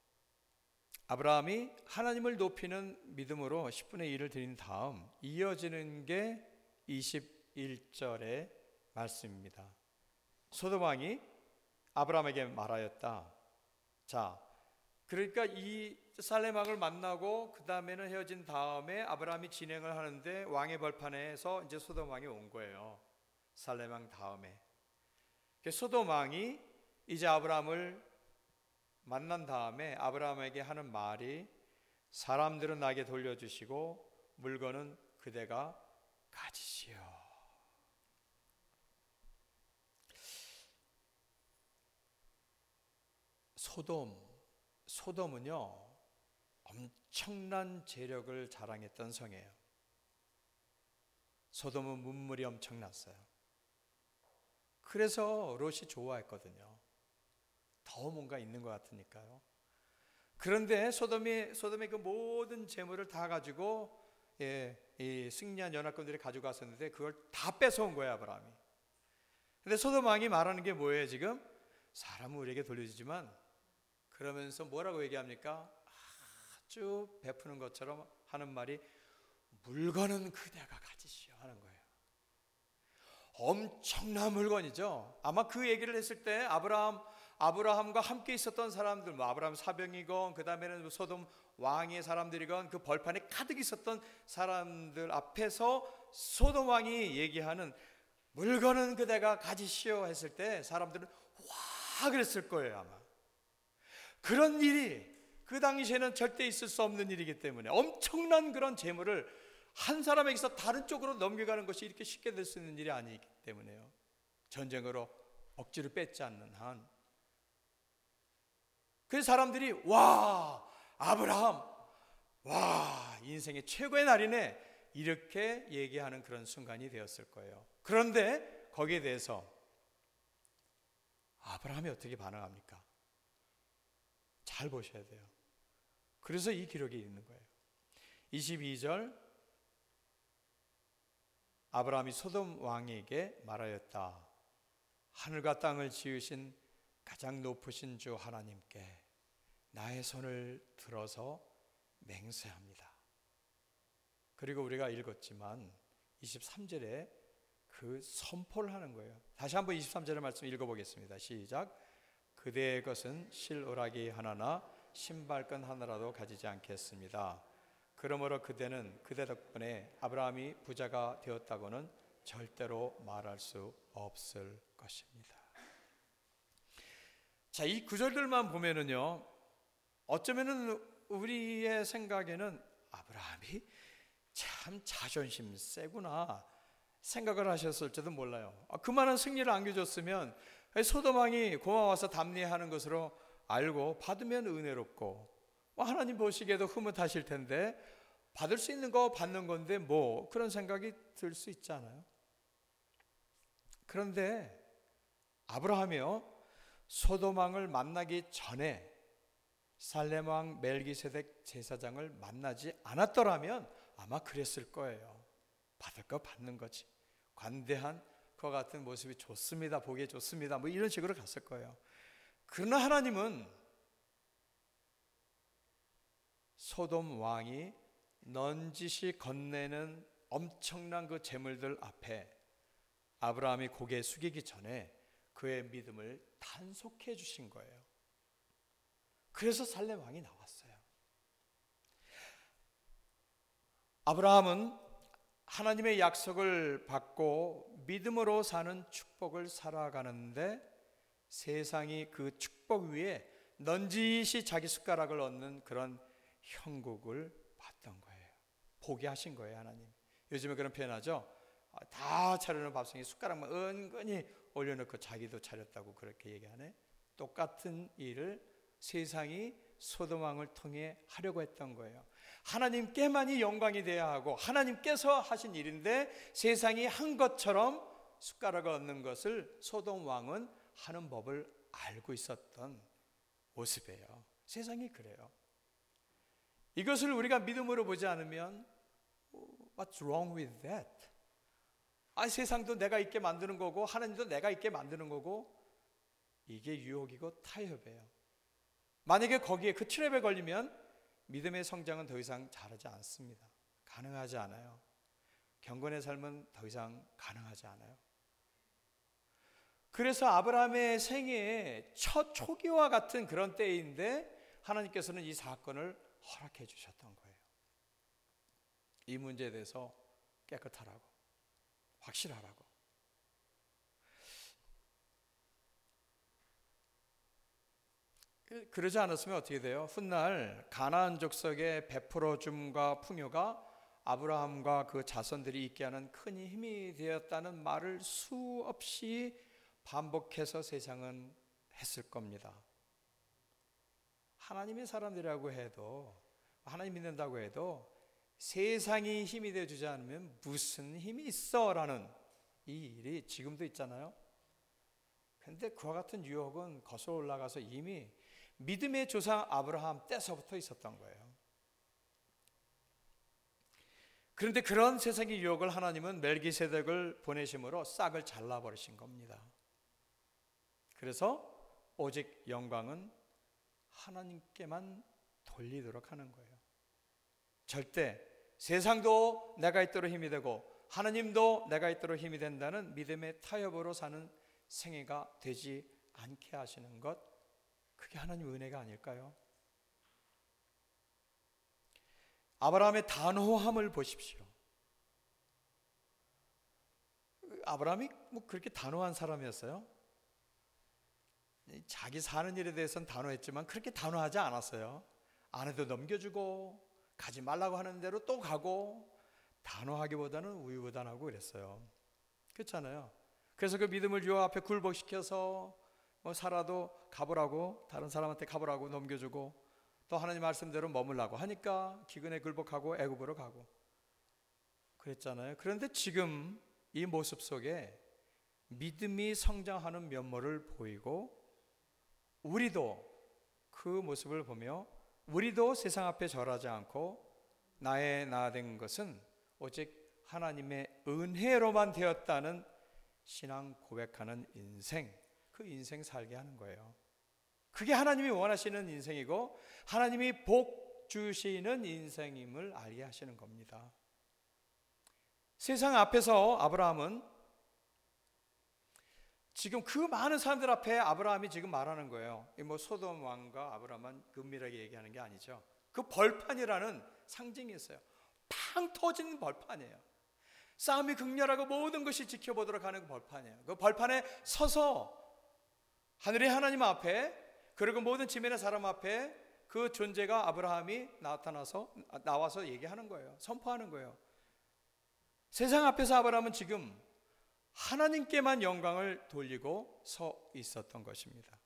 아브라함이 하나님을 높이는 믿음으로 십분의 일을 드린 다음 이어지는 게 이십일 절의 말씀입니다. 소돔 왕이 아브라함에게 말하였다. 자, 그러니까 이 살렘 왕을 만나고 그 다음에는 헤어진 다음에 아브라함이 진행을 하는데 왕의 벌판에서 이제 소돔 왕이 온 거예요. 살렘 왕 다음에. 소돔 왕이 이제 아브라함을 만난 다음에 아브라함에게 하는 말이 사람들은 나에게 돌려주시고 물건은 그대가 가지시오. 소돔, 소돔은요 엄청난 재력을 자랑했던 성이에요. 소돔은 문물이 엄청났어요. 그래서 롯이 좋아했거든요. 더 뭔가 있는 것 같으니까요. 그런데 소돔이 소돔의 그 모든 재물을 다 가지고 예, 이 승리한 연합군들이 가지고 갔었는데 그걸 다 뺏어온 거예요, 아브라함이. 근데 소돔 왕이 말하는 게 뭐예요, 지금? 사람은 우리에게 돌려주지만 그러면서 뭐라고 얘기합니까? 아주 베푸는 것처럼 하는 말이 물건은 그대가 가지시오 하는 거예요. 엄청난 물건이죠. 아마 그 얘기를 했을 때 아브라함 아브라함과 함께 있었던 사람들, 뭐 아브라함 사병이건 그 다음에는 소돔 왕의 사람들이건 그 벌판에 가득 있었던 사람들 앞에서 소돔 왕이 얘기하는 물건은 그대가 가지시오 했을 때 사람들은 와 그랬을 거예요 아마. 그런 일이 그 당시에는 절대 있을 수 없는 일이기 때문에 엄청난 그런 재물을 한 사람에게서 다른 쪽으로 넘겨가는 것이 이렇게 쉽게 될 수 있는 일이 아니기 때문에요. 전쟁으로 억지로 뺏지 않는 한. 그래서 사람들이 와, 아브라함, 와, 인생의 최고의 날이네, 이렇게 얘기하는 그런 순간이 되었을 거예요. 그런데 거기에 대해서 아브라함이 어떻게 반응합니까? 잘 보셔야 돼요. 그래서 이 기록이 있는 거예요. 이십이 절, 아브라함이 소돔 왕에게 말하였다. 하늘과 땅을 지으신 가장 높으신 주 하나님께 나의 손을 들어서 맹세합니다. 그리고 우리가 읽었지만 이십삼 절에 그 선포를 하는 거예요. 다시 한번 이십삼 절의 말씀 읽어보겠습니다. 시작. 그대의 것은 실오라기 하나나 신발끈 하나라도 가지지 않겠습니다. 그러므로 그대는 그대 덕분에 아브라함이 부자가 되었다고는 절대로 말할 수 없을 것입니다. 자, 이 구절들만 보면은요, 어쩌면은 우리의 생각에는 아브라함이 참 자존심 세구나 생각을 하셨을지도 몰라요. 그만한 승리를 안겨줬으면 소돔 왕이 고마워서 담례하는 것으로 알고 받으면 은혜롭고, 하나님 보시기에도 흐뭇하실 텐데 받을 수 있는 거 받는 건데 뭐, 그런 생각이 들 수 있잖아요. 그런데 아브라함이요, 소돔 왕을 만나기 전에 살렘 왕 멜기세덱 제사장을 만나지 않았더라면 아마 그랬을 거예요. 받을 거 받는 거지, 관대한 그와 같은 모습이 좋습니다, 보기에 좋습니다, 뭐 이런 식으로 갔을 거예요. 그러나 하나님은 소돔 왕이 넌지시 건네는 엄청난 그 재물들 앞에 아브라함이 고개 숙이기 전에 그의 믿음을 단속해 주신 거예요. 그래서 살렘 왕이 나왔어요. 아브라함은 하나님의 약속을 받고 믿음으로 사는 축복을 살아가는데 세상이 그 축복 위에 넌지시 자기 숟가락을 얹는 그런 형국을 봤던 거예요. 포기하신 거예요, 하나님. 요즘에 그런 표현하죠. 다 차려놓은 밥상에 숟가락만 은근히 올려놓고 자기도 차렸다고 그렇게 얘기하네. 똑같은 일을 세상이 소돔 왕을 통해 하려고 했던 거예요. 하나님께만이 영광이 되어야 하고 하나님께서 하신 일인데 세상이 한 것처럼 숟가락을 얹는 것을 소돔 왕은 하는 법을 알고 있었던 모습이에요. 세상이 그래요. 이것을 우리가 믿음으로 보지 않으면 What's wrong with that? 아, 세상도 내가 있게 만드는 거고 하나님도 내가 있게 만드는 거고, 이게 유혹이고 타협이에요. 만약에 거기에 그 트랩에 걸리면 믿음의 성장은 더 이상 자라지 않습니다. 가능하지 않아요. 경건의 삶은 더 이상 가능하지 않아요. 그래서 아브라함의 생애의 첫 초기와 같은 그런 때인데 하나님께서는 이 사건을 허락해 주셨던 거예요. 이 문제에 대해서 깨끗하라고, 확실하라고. 그러지 않았으면 어떻게 돼요? 훗날 가나안 족속의 베풀어 줌과 풍요가 아브라함과 그 자손들이 있게 하는 큰 힘이 되었다는 말을 수없이 반복해서 세상은 했을 겁니다. 하나님의 사람들이라고 해도, 하나님 믿는다고 해도 세상이 힘이 되어주지 않으면 무슨 힘이 있어? 라는 이 일이 지금도 있잖아요. 그런데 그와 같은 유혹은 거슬러 올라가서 이미 믿음의 조상 아브라함 때서부터 있었던 거예요. 그런데 그런 세상의 유혹을 하나님은 멜기세덱을 보내심으로 싹을 잘라버리신 겁니다. 그래서 오직 영광은 하나님께만 돌리도록 하는 거예요. 절대 세상도 내가 있도록 힘이 되고 하나님도 내가 있도록 힘이 된다는 믿음의 타협으로 사는 생애가 되지 않게 하시는 것, 그게 하나님 은혜가 아닐까요? 아브라함의 단호함을 보십시오. 아브라함이 뭐 그렇게 단호한 사람이었어요? 자기 사는 일에 대해서는 단호했지만 그렇게 단호하지 않았어요. 아내도 넘겨주고 가지 말라고 하는 대로 또 가고, 단호하기보다는 우유부단하고 그랬어요. 그렇잖아요. 그래서 그 믿음을 유혹 앞에 굴복시켜서 뭐 살아도 가보라고, 다른 사람한테 가보라고 넘겨주고, 또 하나님 말씀대로 머물라고 하니까 기근에 굴복하고 애굽으로 가고 그랬잖아요. 그런데 지금 이 모습 속에 믿음이 성장하는 면모를 보이고, 우리도 그 모습을 보며 우리도 세상 앞에 절하지 않고 나의 나 된 것은 오직 하나님의 은혜로만 되었다는 신앙 고백하는 인생, 그 인생 살게 하는 거예요. 그게 하나님이 원하시는 인생이고 하나님이 복 주시는 인생임을 알게 하시는 겁니다. 세상 앞에서 아브라함은 지금 그 많은 사람들 앞에 아브라함이 지금 말하는 거예요. 뭐 소돔 왕과 아브라함은 은밀하게 얘기하는 게 아니죠. 그 벌판이라는 상징이 있어요. 팡 터지는 벌판이에요. 싸움이 극렬하고 모든 것이 지켜보도록 하는 그 벌판이에요. 그 벌판에 서서 하늘의 하나님 앞에, 그리고 모든 지면의 사람 앞에 그 존재가 아브라함이 나타나서 나와서 얘기하는 거예요. 선포하는 거예요. 세상 앞에서 아브라함은 지금 하나님께만 영광을 돌리고 서 있었던 것입니다.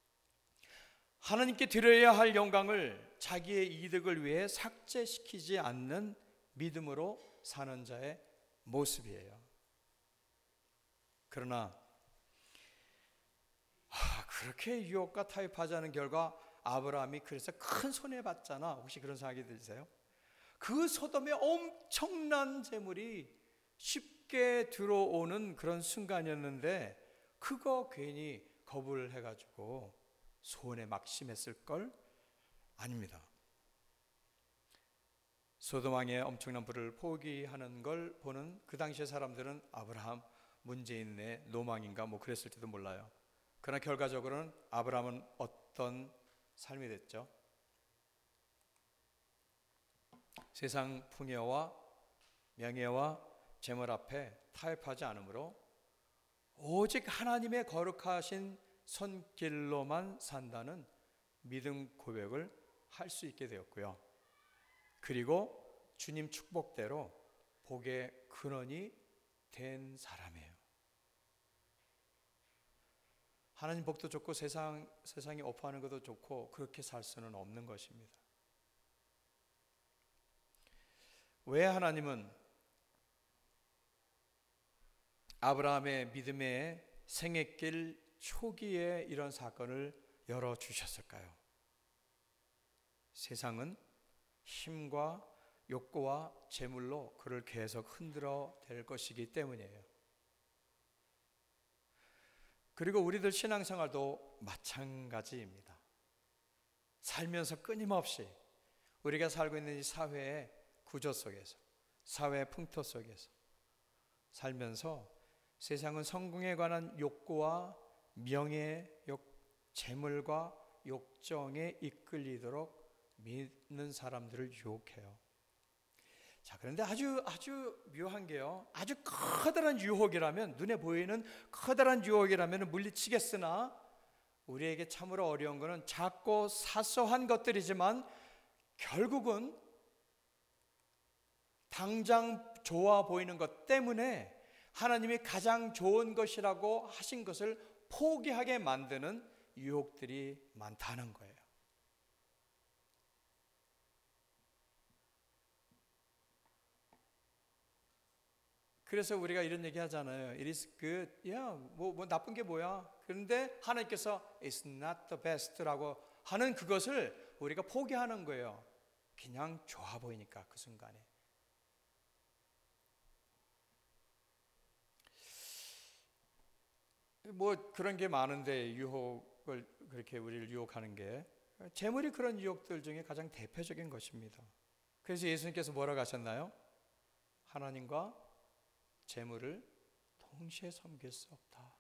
하나님께 드려야 할 영광을 자기의 이득을 위해 삭제시키지 않는 믿음으로 사는 자의 모습이에요. 그러나 아, 그렇게 유혹과 타협하자는 결과 아브라함이 그래서 큰 손해봤잖아. 혹시 그런 생각이 드세요? 그 소돔에 엄청난 재물이 쉽게 들어오는 그런 순간이었는데 그거 괜히 겁을 해가지고 손에 막심했을 걸? 아닙니다. 소돔 왕의 엄청난 불을 포기하는 걸 보는 그 당시의 사람들은 아브라함 문제 있네, 노망인가 뭐 그랬을지도 몰라요. 그러나 결과적으로는 아브라함은 어떤 삶이 됐죠? 세상 풍요와 명예와 재물 앞에 타협하지 않으므로 오직 하나님의 거룩하신 손길로만 산다는 믿음 고백을 할 수 있게 되었고요. 그리고 주님 축복대로 복의 근원이 된 사람이에요. 하나님 복도 좋고 세상, 세상이 오퍼하는 것도 좋고 그렇게 살 수는 없는 것입니다. 왜 하나님은 아브라함의 믿음의 생애길 초기에 이런 사건을 열어주셨을까요? 세상은 힘과 욕구와 재물로 그를 계속 흔들어 댈 것이기 때문이에요. 그리고 우리들 신앙생활도 마찬가지입니다. 살면서 끊임없이 우리가 살고 있는 이 사회의 구조 속에서, 사회의 풍토 속에서 살면서 세상은 성공에 관한 욕구와 명예, 욕, 재물과 욕정에 이끌리도록 믿는 사람들을 유혹해요. 자, 그런데 아주 아주 묘한 게요. 아주 커다란 유혹이라면, 눈에 보이는 커다란 유혹이라면 물리치겠으나 우리에게 참으로 어려운 것은 작고 사소한 것들이지만 결국은 당장 좋아 보이는 것 때문에 하나님이 가장 좋은 것이라고 하신 것을 포기하게 만드는 유혹들이 많다는 거예요. 그래서 우리가 이런 얘기 하잖아요. It is good. 야, 뭐, 뭐 나쁜 게 뭐야? 그런데 하나님께서 It's not the best라고 하는 그것을 우리가 포기하는 거예요. 그냥 좋아 보이니까 그 순간에. 뭐 그런 게 많은데 유혹을 그렇게 우리를 유혹하는 게 재물이 그런 유혹들 중에 가장 대표적인 것입니다. 그래서 예수님께서 뭐라고 하셨나요? 하나님과 재물을 동시에 섬길 수 없다.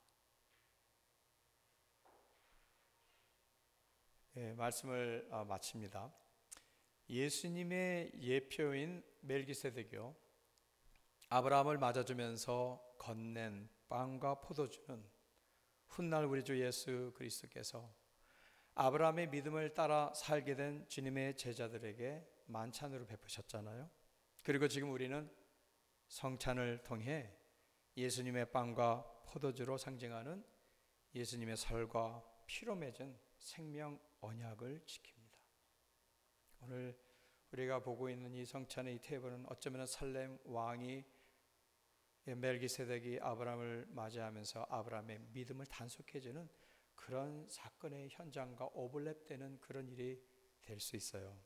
예, 말씀을 어, 마칩니다. 예수님의 예표인 멜기세덱이요, 아브라함을 맞아주면서 건넨 빵과 포도주는 훗날 우리 주 예수 그리스도께서 아브라함의 믿음을 따라 살게 된 주님의 제자들에게 만찬으로 베푸셨잖아요. 그리고 지금 우리는 성찬을 통해 예수님의 빵과 포도주로 상징하는 예수님의 살과 피로 맺은 생명 언약을 지킵니다. 오늘 우리가 보고 있는 이 성찬의 이 테이블은 어쩌면 살렘 왕이 멜기세덱이 아브라함을 맞이하면서 아브라함의 믿음을 단속해주는 그런 사건의 현장과 오버랩되는 그런 일이 될 수 있어요.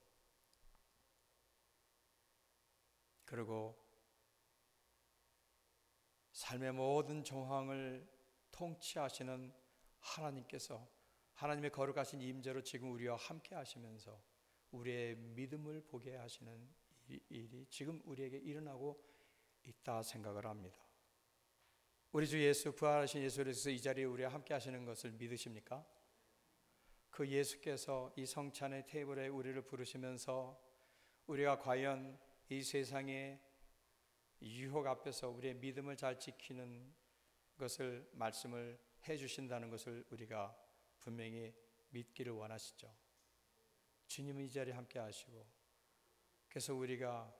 그리고 삶의 모든 정황을 통치하시는 하나님께서 하나님의 거룩하신 임재로 지금 우리와 함께 하시면서 우리의 믿음을 보게 하시는 일이 지금 우리에게 일어나고 있다 생각을 합니다. 우리 주 예수, 부활하신 예수 그리스도 이 자리에 우리와 함께 하시는 것을 믿으십니까? 그 예수께서 이 성찬의 테이블에 우리를 부르시면서 우리가 과연 이 세상의 유혹 앞에서 우리의 믿음을 잘 지키는 것을 말씀을 해 주신다는 것을 우리가 분명히 믿기를 원하시죠. 주님은 이 자리에 함께 하시고, 그래서 우리가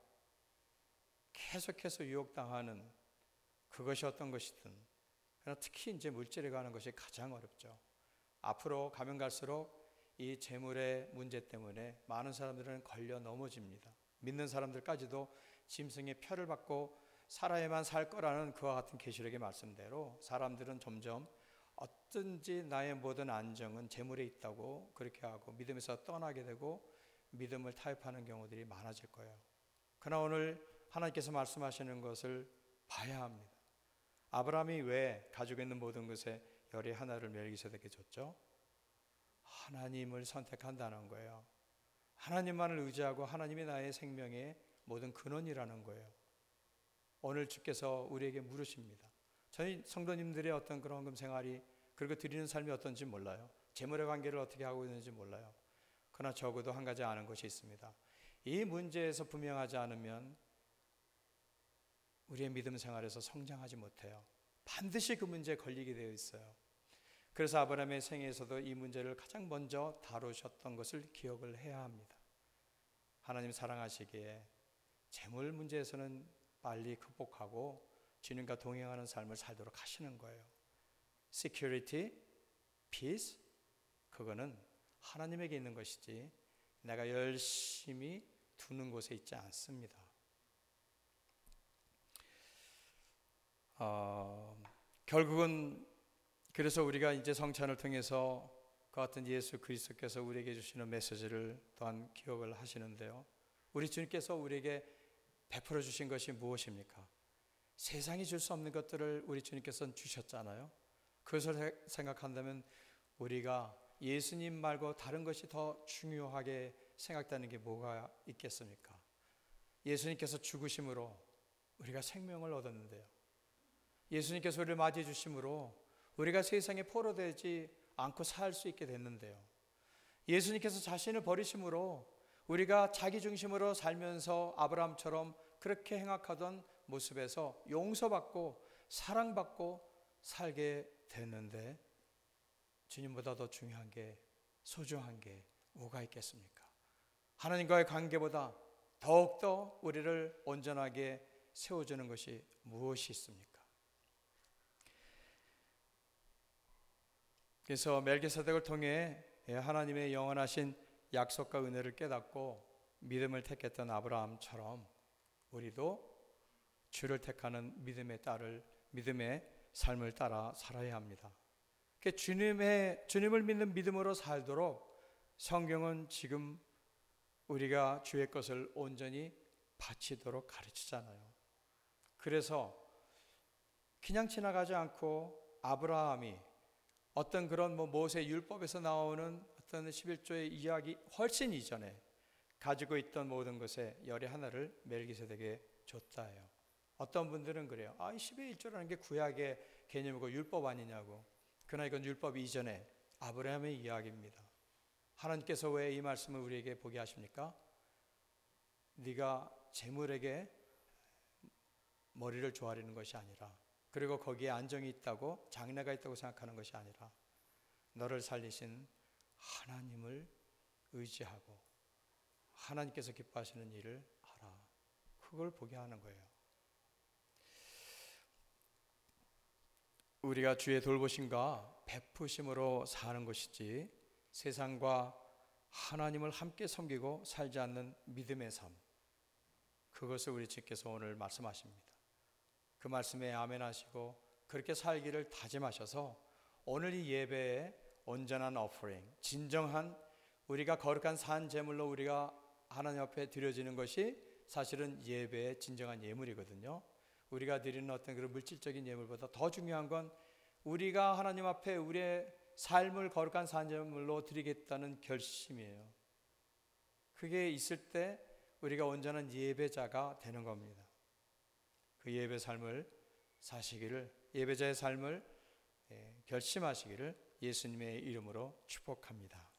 계속해서 유혹당하는 그것이 어떤 것이든, 그러나 특히 이제 물질에 관한 것이 가장 어렵죠. 앞으로 가면 갈수록 이 재물의 문제 때문에 많은 사람들은 걸려 넘어집니다. 믿는 사람들까지도 짐승의 표를 받고 살아야만 살 거라는 그와 같은 계시록의 말씀대로 사람들은 점점 어떤지 나의 모든 안정은 재물에 있다고 그렇게 하고 믿음에서 떠나게 되고 믿음을 타협하는 경우들이 많아질 거예요. 그러나 오늘 하나님께서 말씀하시는 것을 봐야 합니다. 아브라함이 왜 가지고 있는 모든 것에 열의 하나를 멜기세덱에게 줬죠? 하나님을 선택한다는 거예요. 하나님만을 의지하고 하나님이 나의 생명의 모든 근원이라는 거예요. 오늘 주께서 우리에게 물으십니다. 저희 성도님들의 어떤 그런 헌금 생활이, 그리고 드리는 삶이 어떤지 몰라요. 재물의 관계를 어떻게 하고 있는지 몰라요. 그러나 적어도 한 가지 아는 것이 있습니다. 이 문제에서 분명하지 않으면 우리의 믿음 생활에서 성장하지 못해요. 반드시 그 문제에 걸리게 되어 있어요. 그래서 아브라함의 생애에서도 이 문제를 가장 먼저 다루셨던 것을 기억을 해야 합니다. 하나님 사랑하시기에 재물 문제에서는 빨리 극복하고 주님과 동행하는 삶을 살도록 하시는 거예요. Security, peace, 그거는 하나님에게 있는 것이지 내가 열심히 두는 곳에 있지 않습니다. 어, 결국은 그래서 우리가 이제 성찬을 통해서 그 같은 예수 그리스도께서 우리에게 주시는 메시지를 또한 기억을 하시는데요. 우리 주님께서 우리에게 베풀어 주신 것이 무엇입니까? 세상이 줄 수 없는 것들을 우리 주님께서는 주셨잖아요. 그것을 생각한다면 우리가 예수님 말고 다른 것이 더 중요하게 생각되는 게 뭐가 있겠습니까? 예수님께서 죽으심으로 우리가 생명을 얻었는데요. 예수님께서 우리를 맞이해 주심으로 우리가 세상에 포로되지 않고 살 수 있게 됐는데요. 예수님께서 자신을 버리심으로 우리가 자기 중심으로 살면서 아브라함처럼 그렇게 행악하던 모습에서 용서받고 사랑받고 살게 됐는데, 주님보다 더 중요한 게, 소중한 게 뭐가 있겠습니까? 하나님과의 관계보다 더욱더 우리를 온전하게 세워주는 것이 무엇이 있습니까? 그래서 멜기세덱을 통해 하나님의 영원하신 약속과 은혜를 깨닫고 믿음을 택했던 아브라함처럼 우리도 주를 택하는 믿음의 딸을, 믿음의 삶을 따라 살아야 합니다. 주님의, 주님을 믿는 믿음으로 살도록 성경은 지금 우리가 주의 것을 온전히 바치도록 가르치잖아요. 그래서 그냥 지나가지 않고 아브라함이 어떤 그런 뭐 모세 율법에서 나오는 어떤 십일조의 이야기 훨씬 이전에 가지고 있던 모든 것의 열의 하나를 멜기세덱에게 줬다 해요. 어떤 분들은 그래요. 아, 이 십의 일조라는 게 구약의 개념이고 율법 아니냐고. 그러나 이건 율법 이전에 아브라함의 이야기입니다. 하나님께서 왜 이 말씀을 우리에게 보게 하십니까? 네가 재물에게 머리를 조아리는 것이 아니라, 그리고 거기에 안정이 있다고, 장래가 있다고 생각하는 것이 아니라 너를 살리신 하나님을 의지하고 하나님께서 기뻐하시는 일을 하라. 그걸 보게 하는 거예요. 우리가 주의 돌보심과 베푸심으로 사는 것이지 세상과 하나님을 함께 섬기고 살지 않는 믿음의 삶, 그것을 우리 주께서 오늘 말씀하십니다. 그 말씀에 아멘 하시고 그렇게 살기를 다짐하셔서 오늘 이 예배에 온전한 오퍼링, 진정한 우리가 거룩한 산 제물로 우리가 하나님 앞에 드려지는 것이 사실은 예배의 진정한 예물이거든요. 우리가 드리는 어떤 그런 물질적인 예물보다 더 중요한 건 우리가 하나님 앞에 우리의 삶을 거룩한 산 제물로 드리겠다는 결심이에요. 그게 있을 때 우리가 온전한 예배자가 되는 겁니다. 그 예배 삶을 사시기를, 예배자의 삶을 결심하시기를 예수님의 이름으로 축복합니다.